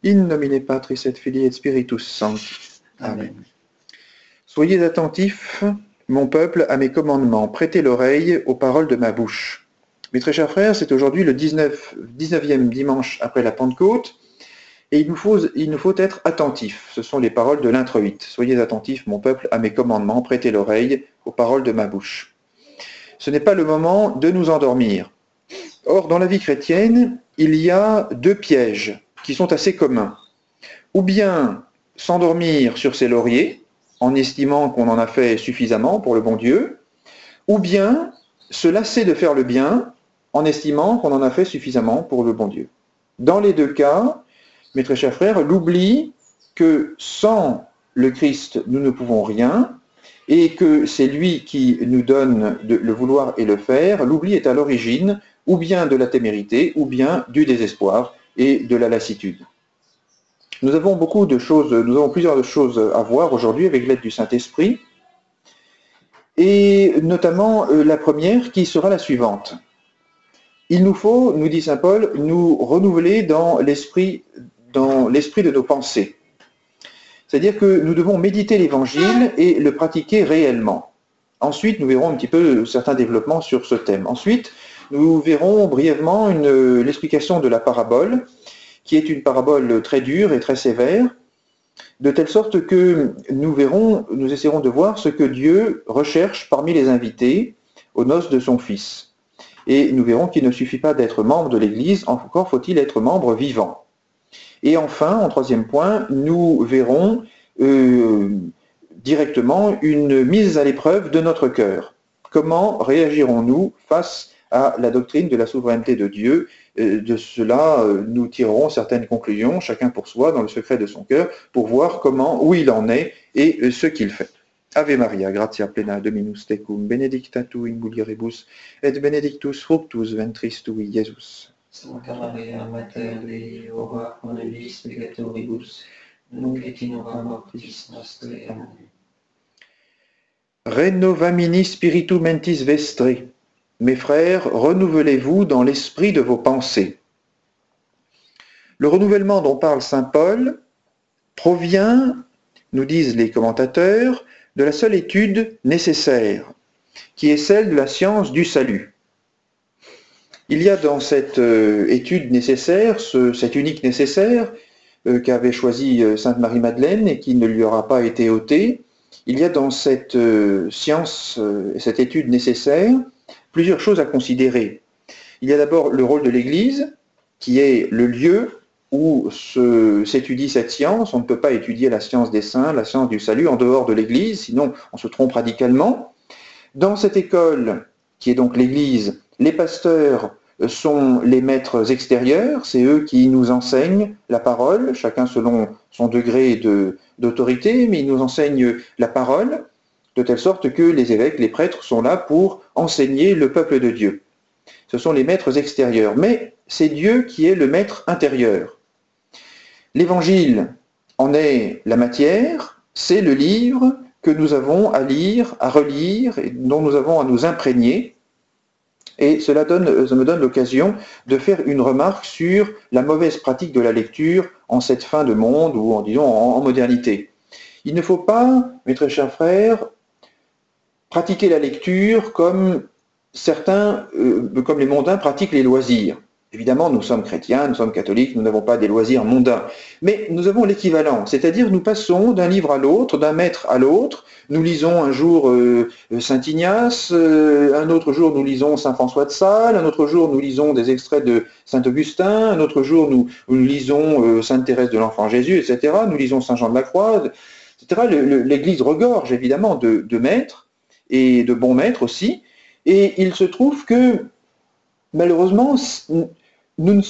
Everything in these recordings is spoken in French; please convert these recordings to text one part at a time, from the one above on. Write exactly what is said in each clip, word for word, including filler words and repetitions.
In nomine Patris et Filii et Spiritus Sancti. Amen. Soyez attentifs, mon peuple, à mes commandements. Prêtez l'oreille aux paroles de ma bouche. Mes très chers frères, c'est aujourd'hui le dix-neuvième dimanche après la Pentecôte, et il nous faut, il nous faut être attentifs. Ce sont les paroles de l'introïte. Soyez attentifs, mon peuple, à mes commandements. Prêtez l'oreille aux paroles de ma bouche. Ce n'est pas le moment de nous endormir. Or, dans la vie chrétienne, il y a deux pièges qui sont assez communs. Ou bien s'endormir sur ses lauriers, en estimant qu'on en a fait suffisamment pour le bon Dieu, ou bien se lasser de faire le bien, en estimant qu'on en a fait suffisamment pour le bon Dieu. Dans les deux cas, mes très chers frères, l'oubli que sans le Christ, nous ne pouvons rien, et que c'est lui qui nous donne de, le vouloir et le faire, l'oubli est à l'origine ou bien de la témérité, ou bien du désespoir et de la lassitude. Nous avons beaucoup de choses, nous avons plusieurs choses à voir aujourd'hui avec l'aide du Saint-Esprit, et notamment euh, la première qui sera la suivante. Il nous faut, nous dit saint Paul, nous renouveler dans l'esprit, dans l'esprit de nos pensées. C'est-à-dire que nous devons méditer l'Évangile et le pratiquer réellement. Ensuite, nous verrons un petit peu certains développements sur ce thème. Ensuite, nous verrons brièvement une, l'explication de la parabole, qui est une parabole très dure et très sévère, de telle sorte que nous verrons, nous essaierons de voir ce que Dieu recherche parmi les invités aux noces de son Fils. Et nous verrons qu'il ne suffit pas d'être membre de l'Église, encore faut-il être membre vivant. Et enfin, en troisième point, nous verrons euh, directement une mise à l'épreuve de notre cœur. Comment réagirons-nous face à la doctrine de la souveraineté de Dieu? De cela, nous tirerons certaines conclusions, chacun pour soi, dans le secret de son cœur, pour voir comment, où il en est et ce qu'il fait. Ave Maria, gratia plena Dominus tecum, benedicta tu in mulieribus, et benedictus fructus ventris tui, Iesus. Sancta Maria, Mater Dei, ora pro nobis peccatoribus, nunc et in hora mortis nostre. Amen. Renovamini spiritu mentis vestre. Mes frères, renouvelez-vous dans l'esprit de vos pensées. Le renouvellement dont parle saint Paul provient, nous disent les commentateurs, de la seule étude nécessaire, qui est celle de la science du salut. Il y a dans cette euh, étude nécessaire, ce, cet unique nécessaire euh, qu'avait choisi euh, sainte Marie-Madeleine et qui ne lui aura pas été ôté, il y a dans cette euh, science, euh, cette étude nécessaire, plusieurs choses à considérer. Il y a d'abord le rôle de l'Église, qui est le lieu où se, s'étudie cette science. On ne peut pas étudier la science des saints, la science du salut en dehors de l'Église, sinon on se trompe radicalement. Dans cette école, qui est donc l'Église, les pasteurs sont les maîtres extérieurs, c'est eux qui nous enseignent la parole, chacun selon son degré de, d'autorité, mais ils nous enseignent la parole, de telle sorte que les évêques, les prêtres sont là pour enseigner le peuple de Dieu. Ce sont les maîtres extérieurs, mais c'est Dieu qui est le maître intérieur. L'Évangile en est la matière, c'est le livre que nous avons à lire, à relire, et dont nous avons à nous imprégner. Et cela donne, ça me donne l'occasion de faire une remarque sur la mauvaise pratique de la lecture en cette fin de monde, ou en, disons, en, en modernité. Il ne faut pas, mes très chers frères, pratiquer la lecture comme certains, euh, comme les mondains pratiquent les loisirs. Évidemment, nous sommes chrétiens, nous sommes catholiques, nous n'avons pas des loisirs mondains. Mais nous avons l'équivalent, c'est-à-dire nous passons d'un livre à l'autre, d'un maître à l'autre. Nous lisons un jour euh, Saint Ignace, euh, un autre jour nous lisons Saint François de Sales, un autre jour nous lisons des extraits de Saint Augustin, un autre jour nous, nous lisons euh, Sainte Thérèse de l'Enfant Jésus, et cetera. Nous lisons Saint Jean de la Croix, et cetera. Le, le, L'Église regorge évidemment de, de maîtres, et de bons maîtres aussi. Et il se trouve que, malheureusement, nous ne,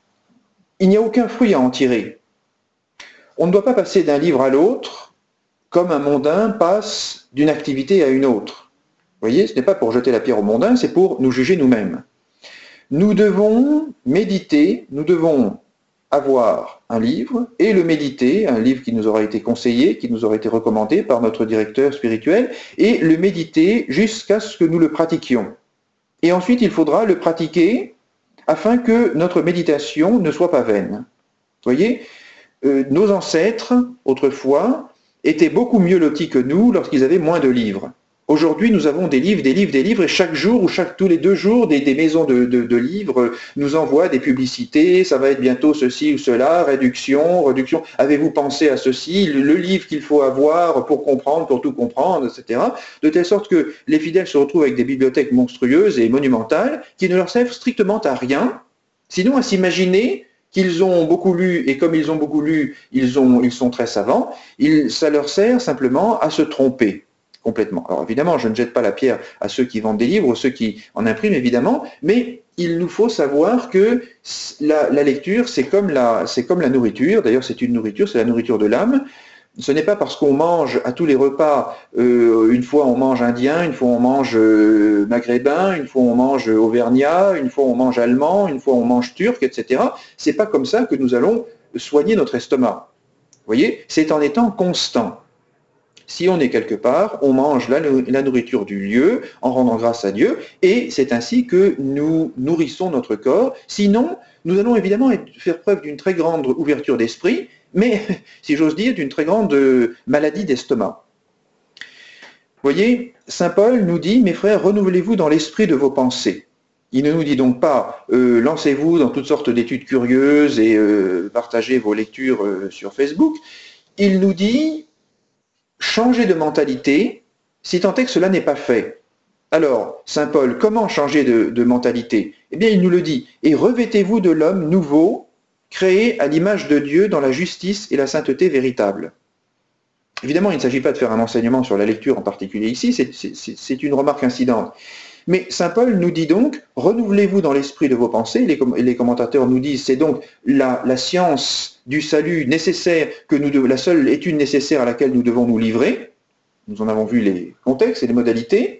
il n'y a aucun fruit à en tirer. On ne doit pas passer d'un livre à l'autre comme un mondain passe d'une activité à une autre. Vous voyez, ce n'est pas pour jeter la pierre au mondain, c'est pour nous juger nous-mêmes. Nous devons méditer, nous devons avoir un livre et le méditer, un livre qui nous aura été conseillé, qui nous aura été recommandé par notre directeur spirituel, et le méditer jusqu'à ce que nous le pratiquions. Et ensuite, il faudra le pratiquer afin que notre méditation ne soit pas vaine. Vous voyez, euh, nos ancêtres, autrefois, étaient beaucoup mieux lotis que nous lorsqu'ils avaient moins de livres. Aujourd'hui, nous avons des livres, des livres, des livres, et chaque jour ou chaque tous les deux jours, des, des maisons de, de, de livres nous envoient des publicités. Ça va être bientôt ceci ou cela, réduction, réduction. Avez-vous pensé à ceci, le, le livre qu'il faut avoir pour comprendre, pour tout comprendre, et cetera. De telle sorte que les fidèles se retrouvent avec des bibliothèques monstrueuses et monumentales qui ne leur servent strictement à rien, sinon à s'imaginer qu'ils ont beaucoup lu, et comme ils ont beaucoup lu, ils, ont, ils sont très savants, ils, ça leur sert simplement à se tromper. Complètement. Alors évidemment, je ne jette pas la pierre à ceux qui vendent des livres, ceux qui en impriment évidemment, mais il nous faut savoir que la, la lecture, c'est comme la, c'est comme la nourriture. D'ailleurs, c'est une nourriture, c'est la nourriture de l'âme. Ce n'est pas parce qu'on mange à tous les repas, euh, une fois on mange indien, une fois on mange euh, maghrébin, une fois on mange auvergnat, une fois on mange allemand, une fois on mange turc, et cetera. C'est pas comme ça que nous allons soigner notre estomac. Vous voyez, c'est en étant constant. Si on est quelque part, on mange la, la nourriture du lieu en rendant grâce à Dieu, et c'est ainsi que nous nourrissons notre corps. Sinon, nous allons évidemment faire preuve d'une très grande ouverture d'esprit, mais, si j'ose dire, d'une très grande maladie d'estomac. Vous voyez, saint Paul nous dit, mes frères, renouvelez-vous dans l'esprit de vos pensées. Il ne nous dit donc pas, euh, lancez-vous dans toutes sortes d'études curieuses et euh, partagez vos lectures euh, sur Facebook. Il nous dit, changer de mentalité, si tant est que cela n'est pas fait. Alors, saint Paul, comment changer de, de mentalité? Eh bien, il nous le dit, et revêtez-vous de l'homme nouveau, créé à l'image de Dieu dans la justice et la sainteté véritable. Évidemment, il ne s'agit pas de faire un enseignement sur la lecture en particulier ici, c'est une remarque incidente. Mais saint Paul nous dit donc, renouvelez-vous dans l'esprit de vos pensées, les, les commentateurs nous disent, c'est donc la, la science du salut nécessaire, que nous devons, la seule étude nécessaire à laquelle nous devons nous livrer, nous en avons vu les contextes et les modalités,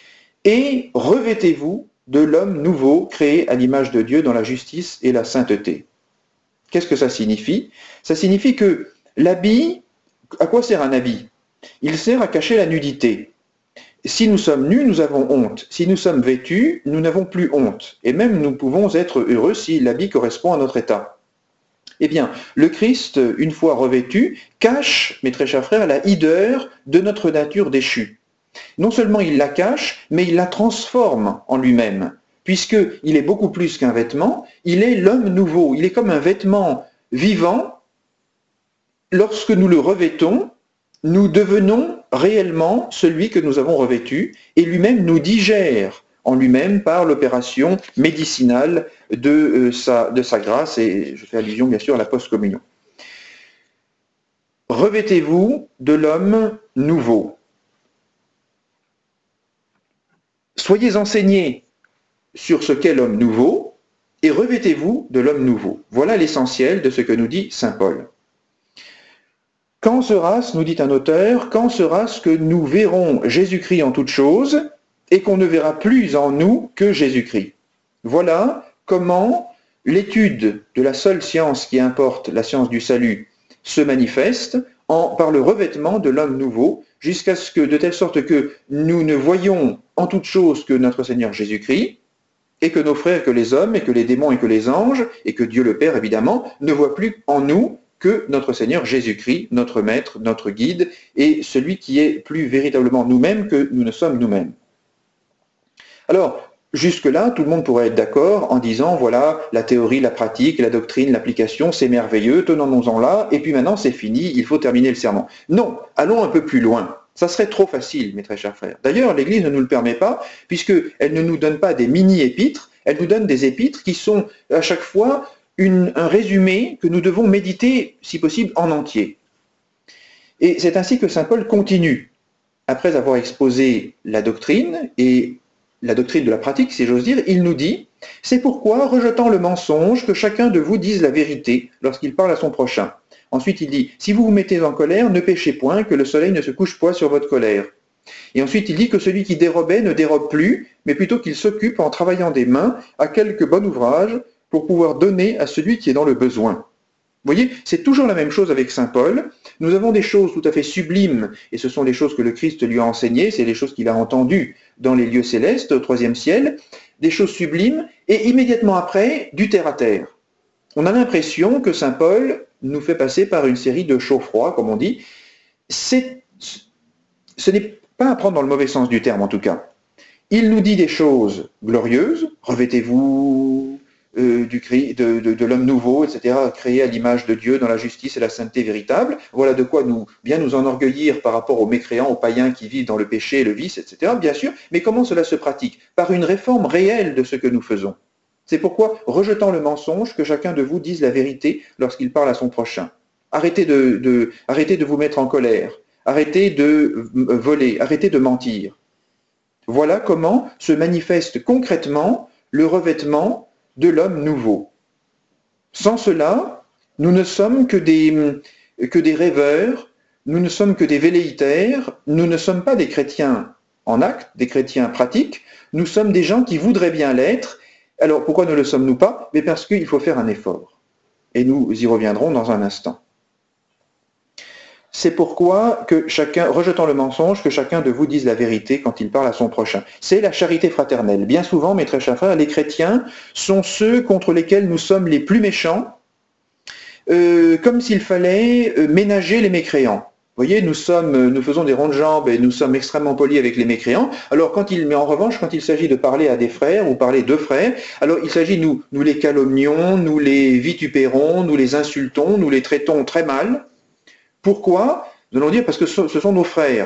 et revêtez-vous de l'homme nouveau créé à l'image de Dieu dans la justice et la sainteté. Qu'est-ce que ça signifie? Ça signifie que l'habit, à quoi sert un habit? Il sert à cacher la nudité. Si nous sommes nus, nous avons honte. Si nous sommes vêtus, nous n'avons plus honte. Et même nous pouvons être heureux si l'habit correspond à notre état. Eh bien, le Christ, une fois revêtu, cache, mes très chers frères, la hideur de notre nature déchue. Non seulement il la cache, mais il la transforme en lui-même, puisqu'il est beaucoup plus qu'un vêtement, il est l'homme nouveau, il est comme un vêtement vivant. Lorsque nous le revêtons, nous devenons réellement celui que nous avons revêtu, et lui-même nous digère en lui-même par l'opération médicinale de, euh, sa, de sa grâce, et je fais allusion bien sûr à la post-communion. Revêtez-vous de l'homme nouveau. Soyez enseignés sur ce qu'est l'homme nouveau, et revêtez-vous de l'homme nouveau. Voilà l'essentiel de ce que nous dit saint Paul. Quand sera-ce, nous dit un auteur, quand sera-ce que nous verrons Jésus-Christ en toutes choses et qu'on ne verra plus en nous que Jésus-Christ? Voilà comment l'étude de la seule science qui importe, la science du salut, se manifeste en, par le revêtement de l'homme nouveau, jusqu'à ce que, de telle sorte que nous ne voyons en toutes choses que notre Seigneur Jésus-Christ, et que nos frères, que les hommes, et que les démons, et que les anges, et que Dieu le Père, évidemment, ne voient plus en nous que notre Seigneur Jésus-Christ, notre Maître, notre Guide, et celui qui est plus véritablement nous-mêmes que nous ne sommes nous-mêmes. Alors, jusque-là, tout le monde pourrait être d'accord en disant, voilà, la théorie, la pratique, la doctrine, l'application, c'est merveilleux, tenons-nous-en là, et puis maintenant c'est fini, il faut terminer le sermon. Non, allons un peu plus loin. Ça serait trop facile, mes très chers frères. D'ailleurs, l'Église ne nous le permet pas, puisqu'elle ne nous donne pas des mini-épîtres, elle nous donne des épîtres qui sont à chaque fois Une, un résumé que nous devons méditer, si possible, en entier. Et c'est ainsi que saint Paul continue, après avoir exposé la doctrine, et la doctrine de la pratique, si j'ose dire, il nous dit, « C'est pourquoi, rejetant le mensonge, que chacun de vous dise la vérité lorsqu'il parle à son prochain. » Ensuite, il dit, « Si vous vous mettez en colère, ne péchez point, que le soleil ne se couche point sur votre colère. » Et ensuite, il dit que celui qui dérobait ne dérobe plus, mais plutôt qu'il s'occupe en travaillant des mains à quelque bon ouvrage, pour pouvoir donner à celui qui est dans le besoin. Vous voyez, c'est toujours la même chose avec saint Paul. Nous avons des choses tout à fait sublimes, et ce sont les choses que le Christ lui a enseignées, c'est les choses qu'il a entendues dans les lieux célestes, au troisième ciel, des choses sublimes, et immédiatement après, du terre à terre. On a l'impression que saint Paul nous fait passer par une série de chaud-froid, comme on dit. C'est, ce n'est pas à prendre dans le mauvais sens du terme, en tout cas. Il nous dit des choses glorieuses, revêtez-vous euh, du cri, de, de, de l'homme nouveau, et cetera, créé à l'image de Dieu dans la justice et la sainteté véritable. Voilà de quoi nous bien nous enorgueillir par rapport aux mécréants, aux païens qui vivent dans le péché et le vice, et cetera, bien sûr. Mais comment cela se pratique? Par une réforme réelle de ce que nous faisons. C'est pourquoi, rejetant le mensonge, que chacun de vous dise la vérité lorsqu'il parle à son prochain. Arrêtez de, de, arrêtez de vous mettre en colère, arrêtez de voler, arrêtez de mentir. Voilà comment se manifeste concrètement le revêtement de l'homme nouveau. Sans cela, nous ne sommes que des, que des rêveurs, nous ne sommes que des velléitaires, nous ne sommes pas des chrétiens en acte, des chrétiens pratiques, nous sommes des gens qui voudraient bien l'être. Alors pourquoi ne le sommes-nous pas? Mais parce qu'il faut faire un effort. Et nous y reviendrons dans un instant. C'est pourquoi que chacun, rejetant le mensonge, que chacun de vous dise la vérité quand il parle à son prochain. C'est la charité fraternelle. Bien souvent, mes très chers frères, les chrétiens sont ceux contre lesquels nous sommes les plus méchants, euh, comme s'il fallait euh, ménager les mécréants. Vous voyez, nous sommes, nous faisons des ronds de jambes et nous sommes extrêmement polis avec les mécréants. Alors, quand il, mais en revanche, quand il s'agit de parler à des frères ou parler de frères, alors il s'agit, nous, nous les calomnions, nous les vitupérons, nous les insultons, nous les traitons très mal. Pourquoi? Nous allons dire parce que ce sont nos frères.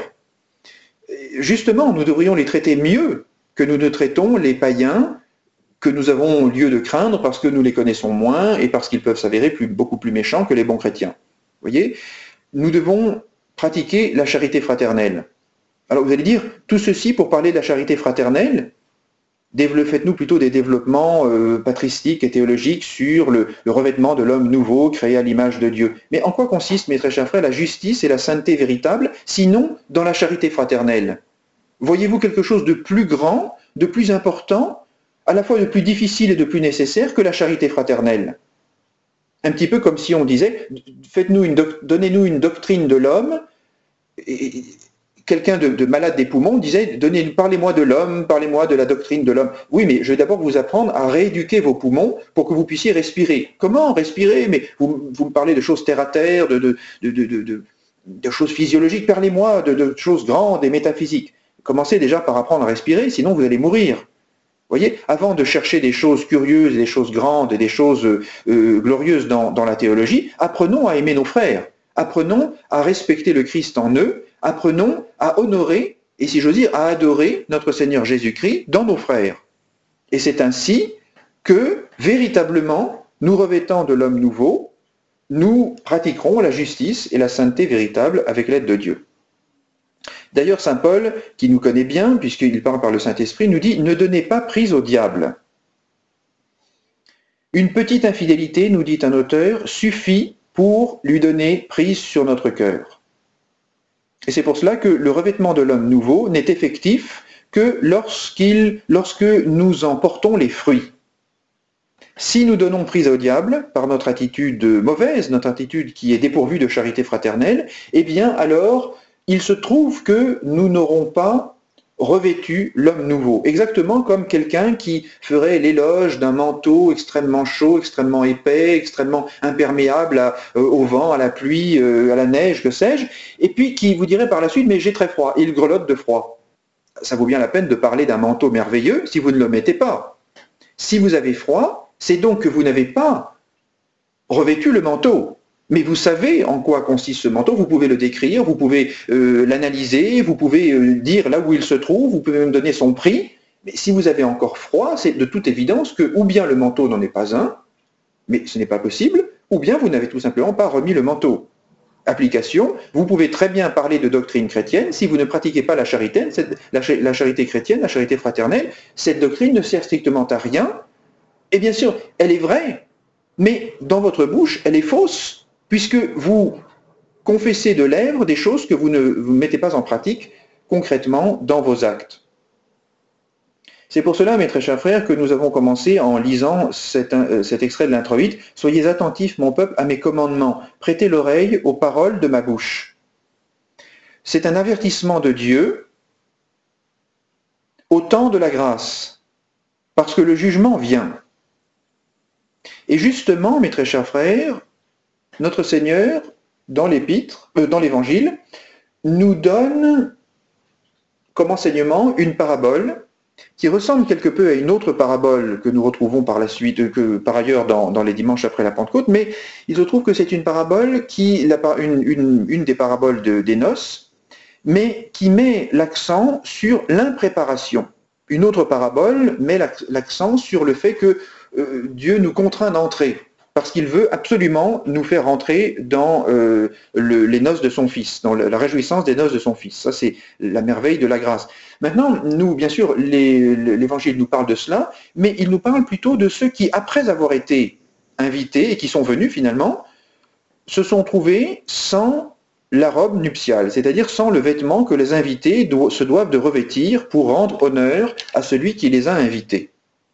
Justement, nous devrions les traiter mieux que nous ne traitons les païens que nous avons lieu de craindre parce que nous les connaissons moins et parce qu'ils peuvent s'avérer plus, beaucoup plus méchants que les bons chrétiens. Vous voyez? Nous devons pratiquer la charité fraternelle. Alors vous allez dire, tout ceci pour parler de la charité fraternelle, faites-nous plutôt des développements euh, patristiques et théologiques sur le, le revêtement de l'homme nouveau créé à l'image de Dieu. Mais en quoi consiste, mes très chers frères, la justice et la sainteté véritable, sinon dans la charité fraternelle? Voyez-vous quelque chose de plus grand, de plus important, à la fois de plus difficile et de plus nécessaire que la charité fraternelle? Un petit peu comme si on disait, faites-nous une donnez-nous une doctrine de l'homme. Et, quelqu'un de, de malade des poumons disait, donnez, parlez-moi de l'homme, parlez-moi de la doctrine de l'homme. Oui, mais je vais d'abord vous apprendre à rééduquer vos poumons pour que vous puissiez respirer. Comment respirer? Mais vous, vous me parlez de choses terre à terre, de, de, de, de, de, de choses physiologiques. Parlez-moi de, de choses grandes et métaphysiques. Commencez déjà par apprendre à respirer, sinon vous allez mourir. Vous voyez, avant de chercher des choses curieuses, des choses grandes et des choses euh, glorieuses dans, dans la théologie, apprenons à aimer nos frères. Apprenons à respecter le Christ en eux. Apprenons à honorer, et si j'ose dire, à adorer notre Seigneur Jésus-Christ dans nos frères. Et c'est ainsi que, véritablement, nous revêtant de l'homme nouveau, nous pratiquerons la justice et la sainteté véritable avec l'aide de Dieu. D'ailleurs, saint Paul, qui nous connaît bien, puisqu'il parle par le Saint-Esprit, nous dit « Ne donnez pas prise au diable ». Une petite infidélité, nous dit un auteur, suffit pour lui donner prise sur notre cœur. Et c'est pour cela que le revêtement de l'homme nouveau n'est effectif que lorsqu'il, lorsque nous en portons les fruits. Si nous donnons prise au diable par notre attitude mauvaise, notre attitude qui est dépourvue de charité fraternelle, eh bien alors il se trouve que nous n'aurons pas revêtu l'homme nouveau. Exactement comme quelqu'un qui ferait l'éloge d'un manteau extrêmement chaud, extrêmement épais, extrêmement imperméable à, euh, au vent, à la pluie, euh, à la neige, que sais-je, et puis qui vous dirait par la suite « mais j'ai très froid », et il grelotte de froid. Ça vaut bien la peine de parler d'un manteau merveilleux si vous ne le mettez pas. Si vous avez froid, c'est donc que vous n'avez pas revêtu le manteau. Mais vous savez en quoi consiste ce manteau, vous pouvez le décrire, vous pouvez euh, l'analyser, vous pouvez euh, dire là où il se trouve, vous pouvez même donner son prix. Mais si vous avez encore froid, c'est de toute évidence que ou bien le manteau n'en est pas un, mais ce n'est pas possible, ou bien vous n'avez tout simplement pas remis le manteau. Application, vous pouvez très bien parler de doctrine chrétienne, si vous ne pratiquez pas la charité, cette, la, la charité chrétienne, la charité fraternelle, cette doctrine ne sert strictement à rien. Et bien sûr, elle est vraie, mais dans votre bouche, elle est fausse. Puisque vous confessez de lèvres des choses que vous ne vous mettez pas en pratique concrètement dans vos actes. C'est pour cela, mes très chers frères, que nous avons commencé en lisant cet, euh, cet extrait de l'introïte. « Soyez attentifs, mon peuple, à mes commandements. Prêtez l'oreille aux paroles de ma bouche. » C'est un avertissement de Dieu au temps de la grâce, parce que le jugement vient. Et justement, mes très chers frères, notre Seigneur, dans l'épître, euh, dans l'Évangile, nous donne comme enseignement une parabole qui ressemble quelque peu à une autre parabole que nous retrouvons par la suite, que par ailleurs dans, dans les dimanches après la Pentecôte, mais il se trouve que c'est une parabole qui, la, une, une, une des paraboles de, des noces, mais qui met l'accent sur l'impréparation. Une autre parabole met l'accent sur le fait que euh, Dieu nous contraint d'entrer, parce qu'il veut absolument nous faire entrer dans euh, le, les noces de son Fils, dans la réjouissance des noces de son Fils. Ça, c'est la merveille de la grâce. Maintenant, nous, bien sûr, l'Évangile nous parle de cela, mais il nous parle plutôt de ceux qui, après avoir été invités et qui sont venus finalement, se sont trouvés sans la robe nuptiale, c'est-à-dire sans le vêtement que les invités do- se doivent de revêtir pour rendre honneur à celui qui les a invités.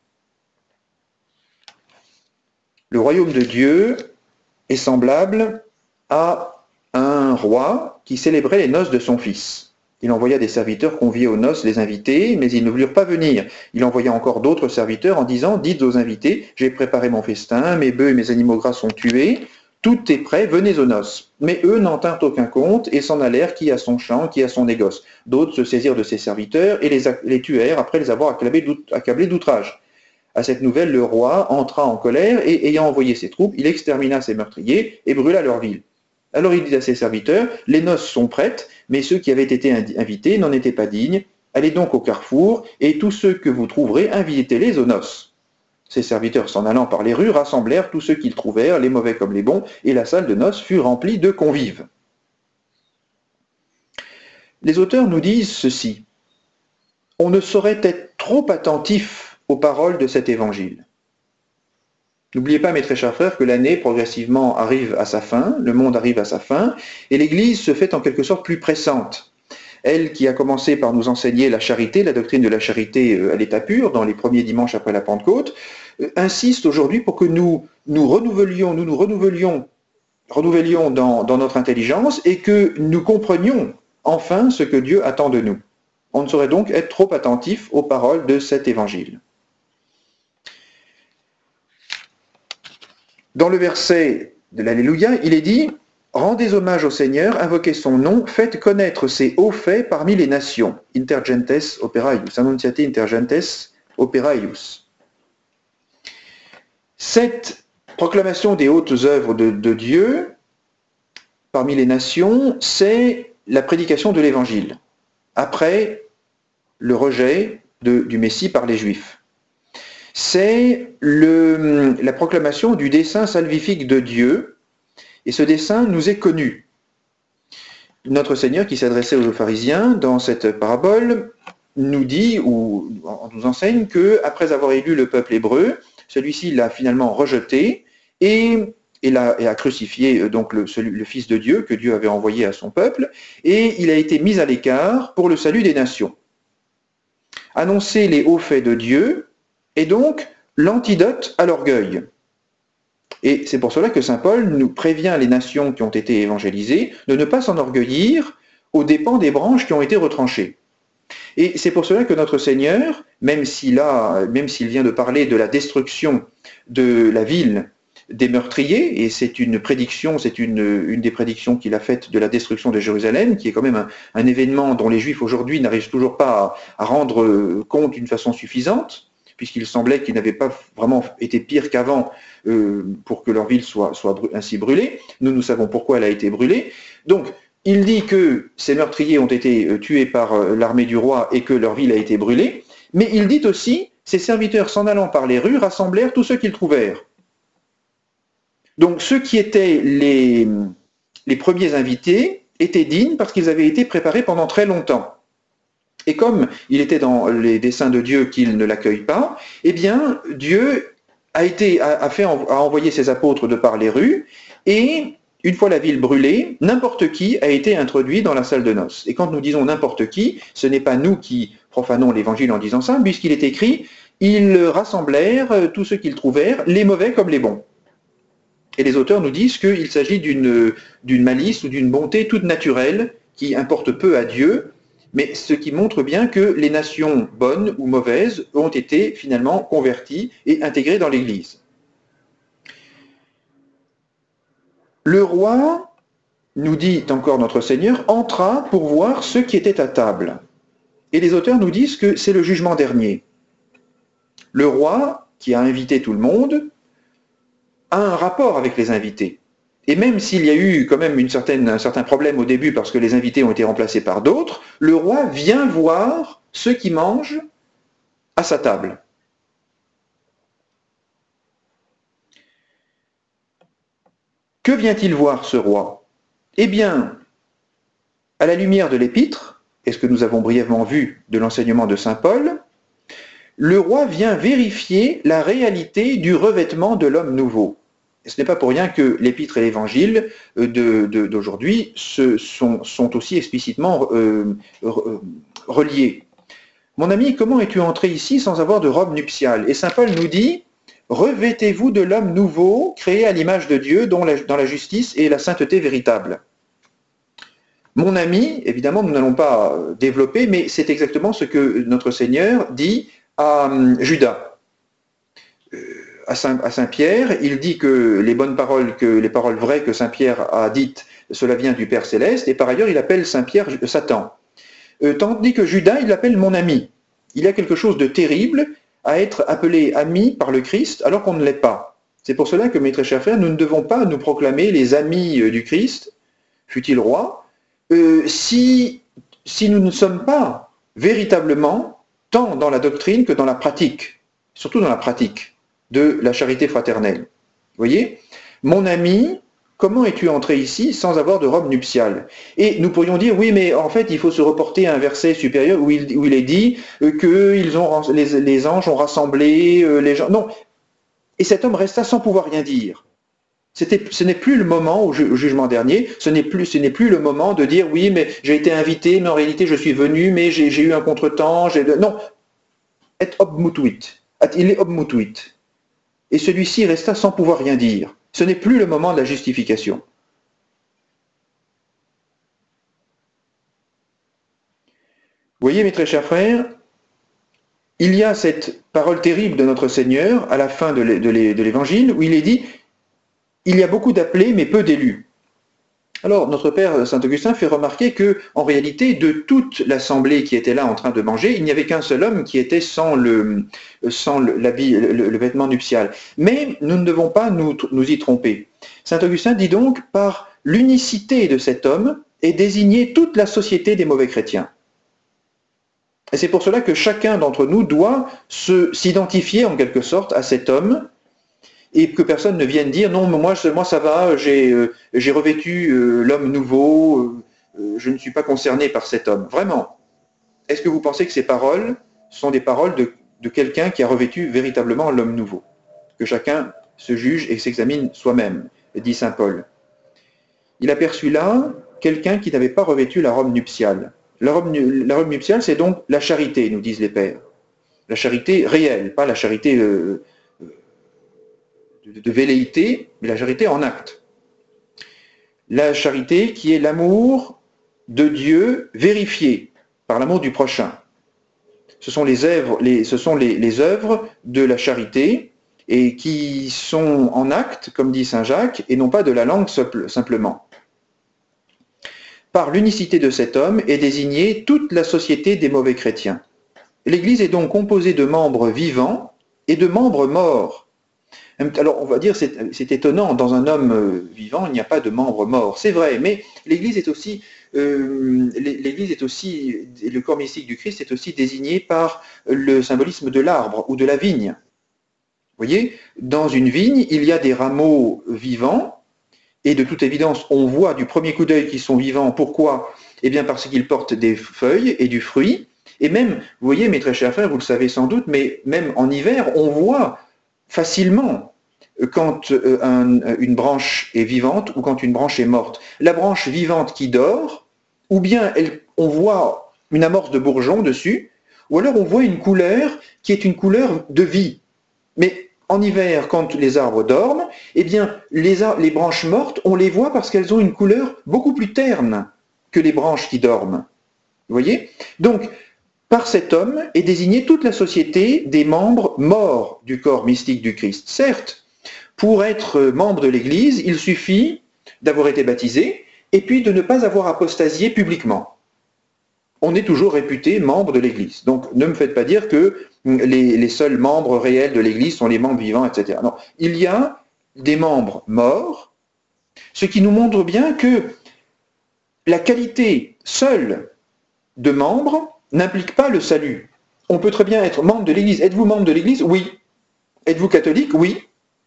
Le royaume de Dieu est semblable à un roi qui célébrait les noces de son fils. Il envoya des serviteurs conviés aux noces les invités, mais ils ne voulurent pas venir. Il envoya encore d'autres serviteurs en disant « Dites aux invités, j'ai préparé mon festin, mes bœufs et mes animaux gras sont tués, tout est prêt, venez aux noces. » Mais eux n'en tinrent aucun compte et s'en allèrent, qui à son champ, qui à son négoce. D'autres se saisirent de ces serviteurs et les, les tuèrent après les avoir accablés d'outrage. À cette nouvelle, le roi entra en colère et, ayant envoyé ses troupes, il extermina ses meurtriers et brûla leur ville. Alors il dit à ses serviteurs, les noces sont prêtes, mais ceux qui avaient été invités n'en étaient pas dignes. Allez donc au carrefour, et tous ceux que vous trouverez, invitez-les aux noces. Ses serviteurs, s'en allant par les rues, rassemblèrent tous ceux qu'ils trouvèrent, les mauvais comme les bons, et la salle de noces fut remplie de convives. Les auteurs nous disent ceci. On ne saurait être trop attentif aux paroles de cet évangile. N'oubliez pas, mes très chers frères, que l'année progressivement arrive à sa fin, le monde arrive à sa fin, et l'Église se fait en quelque sorte plus pressante. Elle qui a commencé par nous enseigner la charité, la doctrine de la charité à l'état pur, dans les premiers dimanches après la Pentecôte, insiste aujourd'hui pour que nous nous renouvelions, nous nous renouvelions, renouvelions dans, dans notre intelligence et que nous comprenions enfin ce que Dieu attend de nous. On ne saurait donc être trop attentif aux paroles de cet évangile. Dans le verset de l'Alléluia, il est dit « Rendez hommage au Seigneur, invoquez son nom, faites connaître ses hauts faits parmi les nations. » Intergentes operaius, annunciate intergentes operaius. Cette proclamation des hautes œuvres de, de Dieu parmi les nations, c'est la prédication de l'Évangile, après le rejet de, du Messie par les Juifs. C'est le, la proclamation du dessein salvifique de Dieu, et ce dessein nous est connu. Notre Seigneur, qui s'adressait aux pharisiens dans cette parabole, nous dit, ou nous enseigne, qu'après avoir élu le peuple hébreu, celui-ci l'a finalement rejeté, et, et, l'a, et a crucifié donc le, celui, le Fils de Dieu que Dieu avait envoyé à son peuple, et il a été mis à l'écart pour le salut des nations. Annoncer les hauts faits de Dieu, et donc l'antidote à l'orgueil. Et c'est pour cela que saint Paul nous prévient les nations qui ont été évangélisées de ne pas s'enorgueillir aux dépens des branches qui ont été retranchées. Et c'est pour cela que notre Seigneur, même s'il a, même s'il vient de parler de la destruction de la ville des meurtriers, et c'est une prédiction, c'est une, une des prédictions qu'il a faites de la destruction de Jérusalem, qui est quand même un, un événement dont les Juifs aujourd'hui n'arrivent toujours pas à, à rendre compte d'une façon suffisante, puisqu'il semblait qu'ils n'avaient pas vraiment été pire qu'avant euh, pour que leur ville soit, soit ainsi brûlée. Nous, nous savons pourquoi elle a été brûlée. Donc, il dit que ces meurtriers ont été euh, tués par euh, l'armée du roi et que leur ville a été brûlée, mais il dit aussi, ces serviteurs s'en allant par les rues rassemblèrent tous ceux qu'ils trouvèrent. Donc, ceux qui étaient les, les premiers invités étaient dignes parce qu'ils avaient été préparés pendant très longtemps. Et comme il était dans les desseins de Dieu qu'il ne l'accueille pas, eh bien, Dieu a, été, a, a, fait, a envoyé ses apôtres de par les rues, et une fois la ville brûlée, n'importe qui a été introduit dans la salle de noces. Et quand nous disons n'importe qui, ce n'est pas nous qui profanons l'évangile en disant ça, puisqu'il est écrit, ils rassemblèrent tous ceux qu'ils trouvèrent, les mauvais comme les bons. Et les auteurs nous disent qu'il s'agit d'une, d'une malice ou d'une bonté toute naturelle qui importe peu à Dieu, mais ce qui montre bien que les nations bonnes ou mauvaises ont été finalement converties et intégrées dans l'Église. Le roi, nous dit encore notre Seigneur, entra pour voir ceux qui étaient à table. Et les auteurs nous disent que c'est le jugement dernier. Le roi, qui a invité tout le monde, a un rapport avec les invités. Et même s'il y a eu quand même une certaine, un certain problème au début parce que les invités ont été remplacés par d'autres, le roi vient voir ceux qui mangent à sa table. Que vient-il voir ce roi? Eh bien, à la lumière de l'épître, et ce que nous avons brièvement vu de l'enseignement de saint Paul, le roi vient vérifier la réalité du revêtement de l'homme nouveau. Et ce n'est pas pour rien que l'épître et l'évangile d'aujourd'hui sont, sont aussi explicitement euh, reliés. Mon ami, comment es-tu entré ici sans avoir de robe nuptiale? Et saint Paul nous dit, revêtez-vous de l'homme nouveau, créé à l'image de Dieu, dont la, dans la justice et la sainteté véritable. Mon ami, évidemment, nous n'allons pas développer, mais c'est exactement ce que notre Seigneur dit à Judas. À Saint-Pierre, il dit que les bonnes paroles, que les paroles vraies que Saint-Pierre a dites, cela vient du Père Céleste, et par ailleurs, il appelle Saint-Pierre Satan. Euh, tandis que Judas, il l'appelle mon ami. Il y a quelque chose de terrible à être appelé ami par le Christ, alors qu'on ne l'est pas. C'est pour cela que, mes très chers frères, nous ne devons pas nous proclamer les amis du Christ, fût-il roi, euh, si, si nous ne sommes pas véritablement, tant dans la doctrine que dans la pratique, surtout dans la pratique de la charité fraternelle. Vous voyez? Mon ami, comment es-tu entré ici sans avoir de robe nuptiale? Et nous pourrions dire, oui, mais en fait, il faut se reporter à un verset supérieur où il, où il est dit que ils ont, les, les anges ont rassemblé les gens. Non. Et cet homme resta sans pouvoir rien dire. C'était, ce n'est plus le moment, au, ju au jugement dernier, ce n'est plus, ce n'est plus le moment de dire, oui, mais j'ai été invité, mais en réalité, je suis venu, mais j'ai eu un contretemps. De... Non. Et obmutuit. Il est obmutuit. Et celui-ci resta sans pouvoir rien dire. Ce n'est plus le moment de la justification. Vous voyez, mes très chers frères, il y a cette parole terrible de notre Seigneur à la fin de l'Évangile où il est dit « Il y a beaucoup d'appelés, mais peu d'élus ». Alors, notre Père Saint-Augustin fait remarquer que, en réalité, de toute l'assemblée qui était là en train de manger, il n'y avait qu'un seul homme qui était sans le, sans le, le, le, le vêtement nuptial. Mais nous ne devons pas nous, nous y tromper. Saint-Augustin dit donc, par l'unicité de cet homme est désignée toute la société des mauvais chrétiens. Et c'est pour cela que chacun d'entre nous doit s'identifier en quelque sorte à cet homme, et que personne ne vienne dire « Non, moi, moi ça va, j'ai euh, revêtu euh, l'homme nouveau, euh, je ne suis pas concerné par cet homme. » Vraiment, est-ce que vous pensez que ces paroles sont des paroles de, de quelqu'un qui a revêtu véritablement l'homme nouveau? Que chacun se juge et s'examine soi-même, dit saint Paul. Il aperçut là quelqu'un qui n'avait pas revêtu la robe nuptiale. La robe, la robe nuptiale, c'est donc la charité, nous disent les pères. La charité réelle, pas la charité... Euh, de velléité, mais la charité en acte. La charité qui est l'amour de Dieu vérifié par l'amour du prochain. Ce sont les œuvres, les, ce sont les, les œuvres de la charité et qui sont en acte, comme dit saint Jacques, et non pas de la langue simplement. Par l'unicité de cet homme est désignée toute la société des mauvais chrétiens. L'Église est donc composée de membres vivants et de membres morts. Alors, on va dire, c'est étonnant, dans un homme vivant, il n'y a pas de membre mort. C'est vrai, mais l'Église est aussi, euh, l'Église est aussi, le corps mystique du Christ est aussi désigné par le symbolisme de l'arbre ou de la vigne. Vous voyez, dans une vigne, il y a des rameaux vivants, et de toute évidence, on voit du premier coup d'œil qu'ils sont vivants. Pourquoi? Eh bien, parce qu'ils portent des feuilles et du fruit. Et même, vous voyez, mes très chers frères, vous le savez sans doute, mais même en hiver, on voit facilement quand un, une branche est vivante ou quand une branche est morte. La branche vivante qui dort, ou bien elle, on voit une amorce de bourgeon dessus, ou alors on voit une couleur qui est une couleur de vie. Mais en hiver, quand les arbres dorment, eh bien, les, ar les branches mortes, on les voit parce qu'elles ont une couleur beaucoup plus terne que les branches qui dorment. Vous voyez? Donc, par cet homme est désignée toute la société des membres morts du corps mystique du Christ. Certes, pour être membre de l'Église, il suffit d'avoir été baptisé, et puis de ne pas avoir apostasié publiquement. On est toujours réputé membre de l'Église. Donc ne me faites pas dire que les, les seuls membres réels de l'Église sont les membres vivants, et cetera. Non, il y a des membres morts, ce qui nous montre bien que la qualité seule de membre n'implique pas le salut. On peut très bien être membre de l'Église. Êtes-vous membre de l'Église? Oui. Êtes-vous catholique? Oui.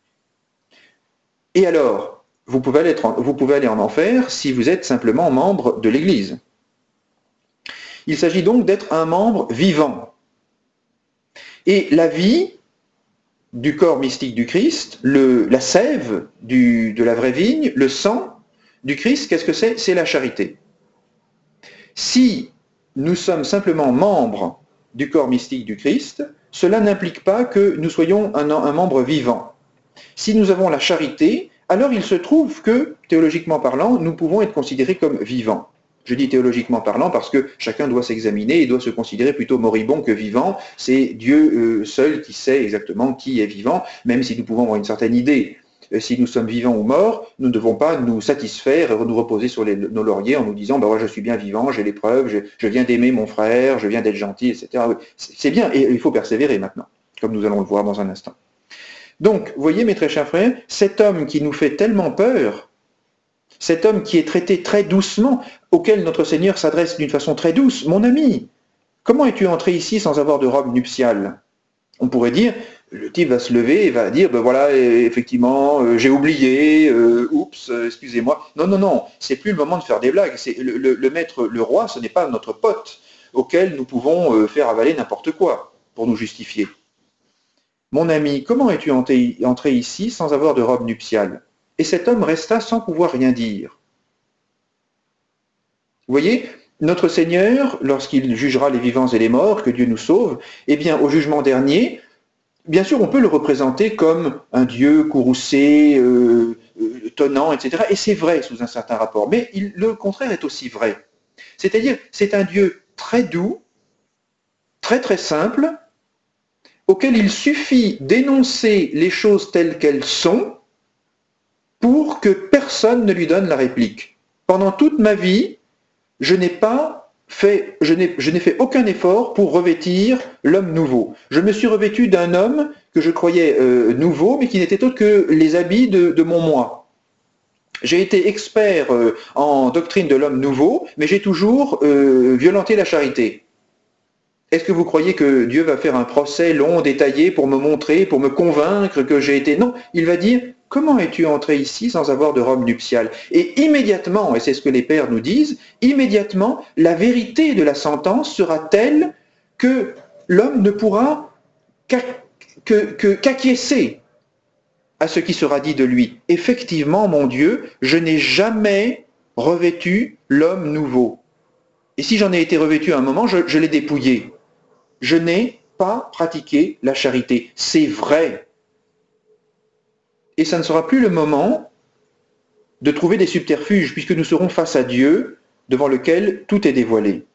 Et alors, vous pouvez, aller être en, vous pouvez aller en enfer si vous êtes simplement membre de l'Église. Il s'agit donc d'être un membre vivant. Et la vie du corps mystique du Christ, le, la sève du, de la vraie vigne, le sang du Christ, qu'est-ce que c'est? C'est la charité. Si nous sommes simplement membres du corps mystique du Christ, cela n'implique pas que nous soyons un, un membre vivant. Si nous avons la charité, alors il se trouve que, théologiquement parlant, nous pouvons être considérés comme vivants. Je dis théologiquement parlant parce que chacun doit s'examiner et doit se considérer plutôt moribond que vivant. C'est Dieu euh, seul qui sait exactement qui est vivant, même si nous pouvons avoir une certaine idée. Euh, si nous sommes vivants ou morts, nous ne devons pas nous satisfaire et nous reposer sur les, nos lauriers en nous disant bah, « ouais, je suis bien vivant, j'ai les preuves, je, je viens d'aimer mon frère, je viens d'être gentil, et cetera » C'est bien, et il faut persévérer maintenant, comme nous allons le voir dans un instant. Donc, vous voyez mes très chers frères, cet homme qui nous fait tellement peur, cet homme qui est traité très doucement, auquel notre Seigneur s'adresse d'une façon très douce, « Mon ami, comment es-tu entré ici sans avoir de robe nuptiale ?» On pourrait dire, le type va se lever et va dire, ben voilà, effectivement, euh, j'ai oublié, euh, oups, euh, excusez-moi. Non, non, non, c'est plus le moment de faire des blagues. C'est le, le, le maître, le roi, ce n'est pas notre pote auquel nous pouvons euh, faire avaler n'importe quoi pour nous justifier. Mon ami, comment es-tu entré, entré ici sans avoir de robe nuptiale? Et cet homme resta sans pouvoir rien dire. Vous voyez, notre Seigneur, lorsqu'il jugera les vivants et les morts, que Dieu nous sauve, eh bien, au jugement dernier, bien sûr, on peut le représenter comme un Dieu courroucé, euh, euh, tonnant, et cetera. Et c'est vrai sous un certain rapport. Mais il, le contraire est aussi vrai. C'est-à-dire, c'est un Dieu très doux, très très simple, auquel il suffit d'énoncer les choses telles qu'elles sont pour que personne ne lui donne la réplique. Pendant toute ma vie, je n'ai pas fait, je n'ai, je n'ai fait aucun effort pour revêtir l'homme nouveau. Je me suis revêtu d'un homme que je croyais euh, nouveau, mais qui n'était autre que les habits de, de mon moi. J'ai été expert euh, en doctrine de l'homme nouveau, mais j'ai toujours euh, violenté la charité. Est-ce que vous croyez que Dieu va faire un procès long, détaillé, pour me montrer, pour me convaincre que j'ai été... Non, il va dire, comment es-tu entré ici sans avoir de robe nuptiale? Et immédiatement, et c'est ce que les pères nous disent, immédiatement, la vérité de la sentence sera telle que l'homme ne pourra qu'acquiescer à ce qui sera dit de lui. Effectivement, mon Dieu, je n'ai jamais revêtu l'homme nouveau. Et si j'en ai été revêtu à un moment, je, je l'ai dépouillé. Je n'ai pas pratiqué la charité. C'est vrai. Et ça ne sera plus le moment de trouver des subterfuges, puisque nous serons face à Dieu, devant lequel tout est dévoilé.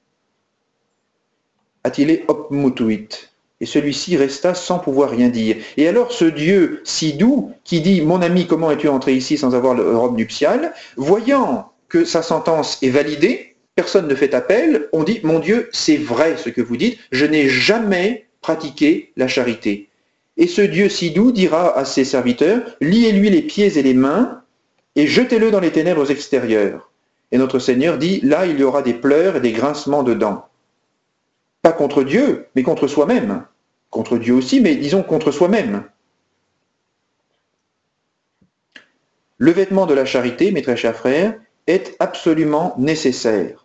Atile opmutuit. Et celui-ci resta sans pouvoir rien dire. Et alors ce Dieu si doux, qui dit « Mon ami, comment es-tu entré ici sans avoir le robe nuptiale ?» voyant que sa sentence est validée, personne ne fait appel, on dit « Mon Dieu, c'est vrai ce que vous dites, je n'ai jamais pratiqué la charité. » Et ce Dieu si doux dira à ses serviteurs « Liez-lui les pieds et les mains et jetez-le dans les ténèbres extérieures. » Et notre Seigneur dit « Là, il y aura des pleurs et des grincements de dents. » Pas contre Dieu, mais contre soi-même. Contre Dieu aussi, mais disons contre soi-même. Le vêtement de la charité, mes très chers frères, est absolument nécessaire.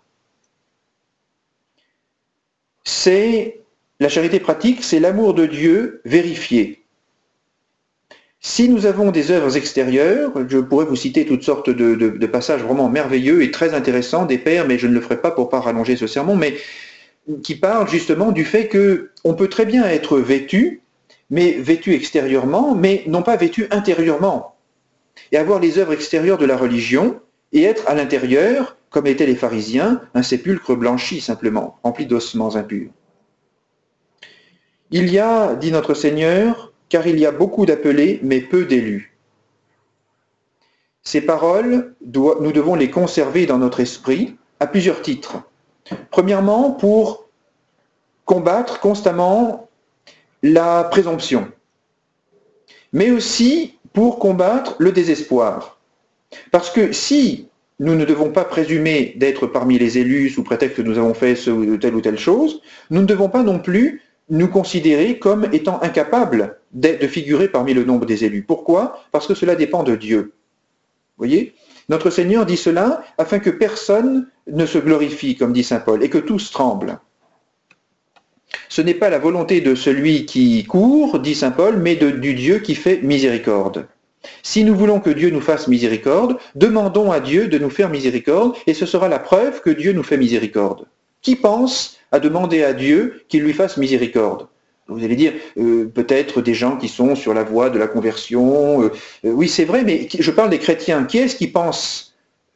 C'est la charité pratique, c'est l'amour de Dieu vérifié. Si nous avons des œuvres extérieures, je pourrais vous citer toutes sortes de, de, de passages vraiment merveilleux et très intéressants des pères, mais je ne le ferai pas pour ne pas rallonger ce sermon, mais qui parlent justement du fait qu'on peut très bien être vêtu, mais vêtu extérieurement, mais non pas vêtu intérieurement. Et avoir les œuvres extérieures de la religion, et être à l'intérieur, comme étaient les pharisiens, un sépulcre blanchi simplement, rempli d'ossements impurs. Il y a, dit notre Seigneur, car il y a beaucoup d'appelés, mais peu d'élus. Ces paroles, nous devons les conserver dans notre esprit à plusieurs titres. Premièrement, pour combattre constamment la présomption, mais aussi pour combattre le désespoir. Parce que si nous ne devons pas présumer d'être parmi les élus sous prétexte que nous avons fait ce ou telle ou telle chose, nous ne devons pas non plus nous considérer comme étant incapables de figurer parmi le nombre des élus. Pourquoi? Parce que cela dépend de Dieu. Vous voyez? Notre Seigneur dit cela afin que personne ne se glorifie, comme dit saint Paul, et que tous tremblent. Ce n'est pas la volonté de celui qui court, dit saint Paul, mais de, du Dieu qui fait miséricorde. Si nous voulons que Dieu nous fasse miséricorde, demandons à Dieu de nous faire miséricorde, et ce sera la preuve que Dieu nous fait miséricorde. Qui pense à demander à Dieu qu'il lui fasse miséricorde? Vous allez dire, euh, peut-être des gens qui sont sur la voie de la conversion. Euh, euh, oui, c'est vrai, mais je parle des chrétiens. Qui est-ce qui pense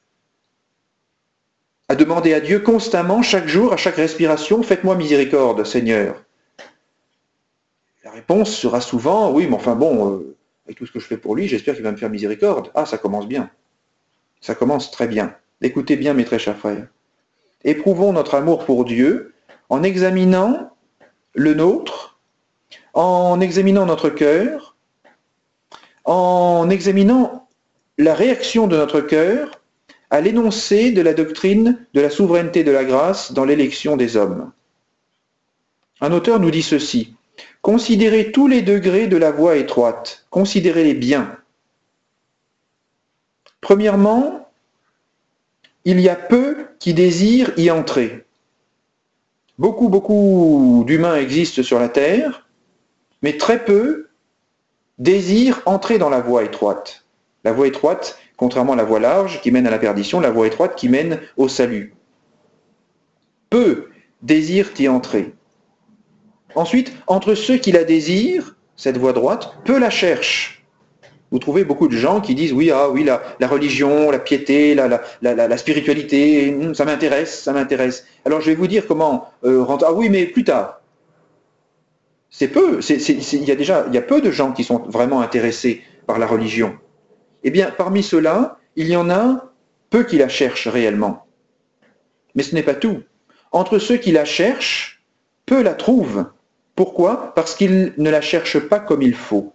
à demander à Dieu constamment, chaque jour, à chaque respiration, faites-moi miséricorde, Seigneur? La réponse sera souvent, oui, mais enfin bon, euh, avec tout ce que je fais pour lui, j'espère qu'il va me faire miséricorde. Ah, ça commence bien. Ça commence très bien. Écoutez bien, mes très chers frères. Éprouvons notre amour pour Dieu en examinant le nôtre, en examinant notre cœur, en examinant la réaction de notre cœur à l'énoncé de la doctrine de la souveraineté de la grâce dans l'élection des hommes. Un auteur nous dit ceci: considérez tous les degrés de la voie étroite, considérez-les bien. Premièrement, il y a peu qui désirent y entrer. Beaucoup, beaucoup d'humains existent sur la terre, mais très peu désirent entrer dans la voie étroite. La voie étroite, contrairement à la voie large qui mène à la perdition, la voie étroite qui mène au salut. Peu désirent y entrer. Ensuite, entre ceux qui la désirent, cette voie droite, peu la cherchent. Vous trouvez beaucoup de gens qui disent oui, ah oui, la, la religion, la piété, la, la, la, la spiritualité, ça m'intéresse, ça m'intéresse. Alors je vais vous dire comment euh, rentrer. Ah oui, mais plus tard. C'est peu. C'est, c'est, c'est, il y a déjà, il y a peu de gens qui sont vraiment intéressés par la religion. Eh bien, parmi ceux-là, il y en a peu qui la cherchent réellement. Mais ce n'est pas tout. Entre ceux qui la cherchent, peu la trouvent. Pourquoi? Parce qu'ils ne la cherchent pas comme il faut.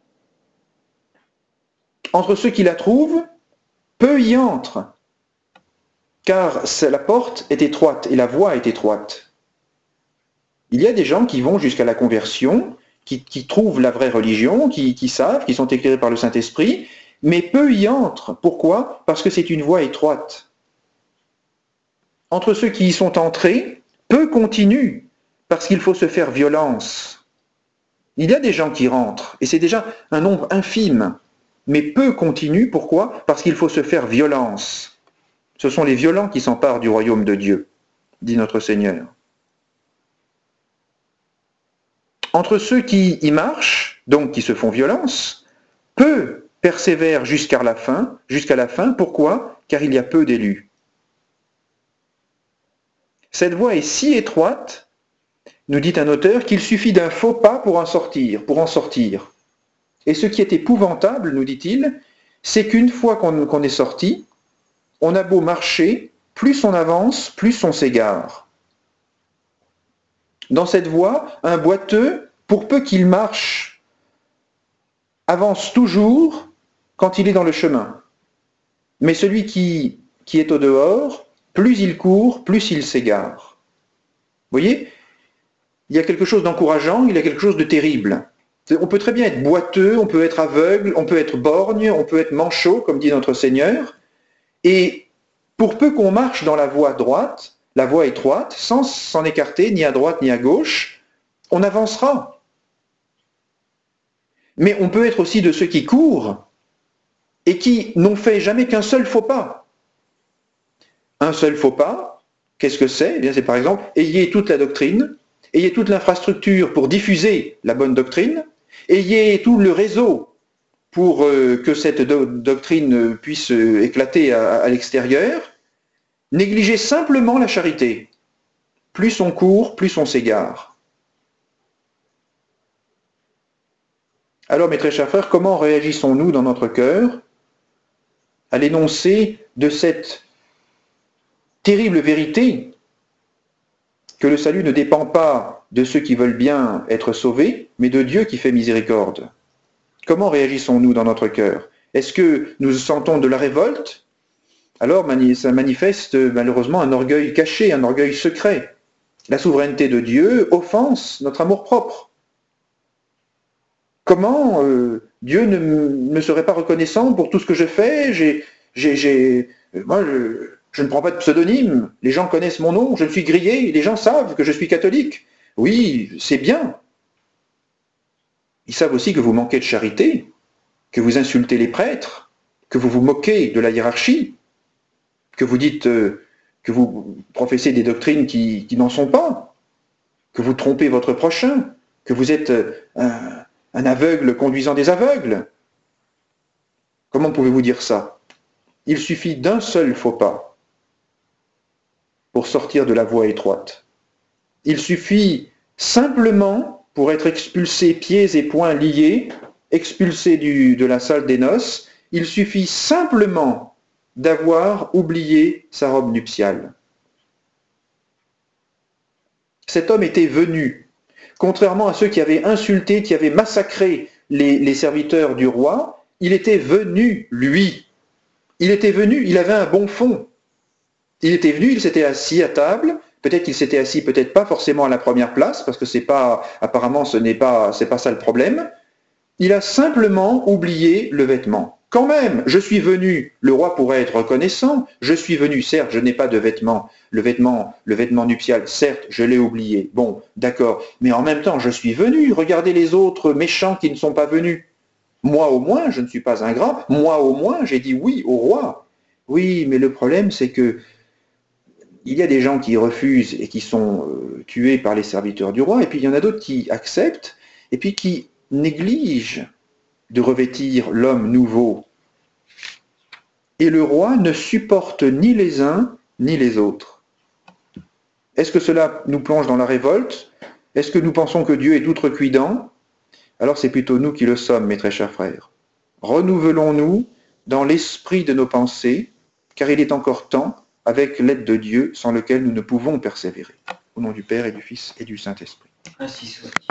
Entre ceux qui la trouvent, peu y entrent, car la porte est étroite et la voie est étroite. Il y a des gens qui vont jusqu'à la conversion, qui, qui trouvent la vraie religion, qui, qui savent, qui sont éclairés par le Saint-Esprit, mais peu y entrent. Pourquoi? Parce que c'est une voie étroite. Entre ceux qui y sont entrés, peu continuent, parce qu'il faut se faire violence. Il y a des gens qui rentrent, et c'est déjà un nombre infime, mais peu continuent. Pourquoi? Parce qu'il faut se faire violence. Ce sont les violents qui s'emparent du royaume de Dieu, dit notre Seigneur. Entre ceux qui y marchent, donc qui se font violence, peu persévèrent jusqu'à la fin. Jusqu'à la fin, pourquoi? Car il y a peu d'élus. Cette voie est si étroite, nous dit un auteur, qu'il suffit d'un faux pas pour en sortir, pour en sortir. Et ce qui est épouvantable, nous dit-il, c'est qu'une fois qu'on, qu'on est sorti, on a beau marcher, plus on avance, plus on s'égare. Dans cette voie, un boiteux, pour peu qu'il marche, avance toujours quand il est dans le chemin. Mais celui qui, qui est au dehors, plus il court, plus il s'égare. Vous voyez? Il y a quelque chose d'encourageant, il y a quelque chose de terrible. On peut très bien être boiteux, on peut être aveugle, on peut être borgne, on peut être manchot, comme dit notre Seigneur. Et pour peu qu'on marche dans la voie droite, la voie étroite, sans s'en écarter ni à droite ni à gauche, on avancera. Mais on peut être aussi de ceux qui courent et qui n'ont fait jamais qu'un seul faux pas. Un seul faux pas, qu'est-ce que c'est? Eh bien, c'est par exemple, ayez toute la doctrine, ayez toute l'infrastructure pour diffuser la bonne doctrine, ayez tout le réseau pour euh, que cette do- doctrine puisse euh, éclater à, à l'extérieur. Négligez simplement la charité. Plus on court, plus on s'égare. Alors, mes très chers frères, comment réagissons-nous dans notre cœur à l'énoncé de cette terrible vérité que le salut ne dépend pas de ceux qui veulent bien être sauvés, mais de Dieu qui fait miséricorde. Comment réagissons-nous dans notre cœur? Est-ce que nous sentons de la révolte? Alors ça manifeste malheureusement un orgueil caché, un orgueil secret. La souveraineté de Dieu offense notre amour-propre. Comment euh, Dieu ne me serait pas reconnaissant pour tout ce que je fais? j'ai, j'ai, j'ai, Moi, je, je ne prends pas de pseudonyme. Les gens connaissent mon nom. Je ne suis grillé. Les gens savent que je suis catholique. Oui, c'est bien. Ils savent aussi que vous manquez de charité, que vous insultez les prêtres, que vous vous moquez de la hiérarchie, que vous dites euh, que vous professez des doctrines qui, qui n'en sont pas, que vous trompez votre prochain, que vous êtes euh, un, un aveugle conduisant des aveugles. Comment pouvez-vous dire ça? Il suffit d'un seul faux pas pour sortir de la voie étroite. Il suffit simplement, pour être expulsé pieds et poings liés, expulsé du, de la salle des noces, il suffit simplement d'avoir oublié sa robe nuptiale. Cet homme était venu, contrairement à ceux qui avaient insulté, qui avaient massacré les, les serviteurs du roi, il était venu, lui. Il était venu, il avait un bon fond. Il était venu, il s'était assis à table, peut-être qu'il s'était assis, peut-être pas forcément à la première place, parce que c'est pas, apparemment ce n'est pas, c'est pas ça le problème. Il a simplement oublié le vêtement. Quand même, je suis venu, le roi pourrait être reconnaissant, je suis venu, certes, je n'ai pas de vêtement, le vêtement, le vêtement nuptial, certes, je l'ai oublié, bon, d'accord, mais en même temps, je suis venu, regardez les autres méchants qui ne sont pas venus. Moi au moins, je ne suis pas ingrat, moi au moins, j'ai dit oui au roi. Oui, mais le problème, c'est que il y a des gens qui refusent et qui sont euh, tués par les serviteurs du roi, et puis il y en a d'autres qui acceptent, et puis qui négligent de revêtir l'homme nouveau. Et le roi ne supporte ni les uns ni les autres. Est-ce que cela nous plonge dans la révolte? Est-ce que nous pensons que Dieu est outrecuidant? Alors c'est plutôt nous qui le sommes, mes très chers frères. Renouvelons-nous dans l'esprit de nos pensées, car il est encore temps, avec l'aide de Dieu, sans lequel nous ne pouvons persévérer. Au nom du Père et du Fils et du Saint-Esprit. Ainsi soit.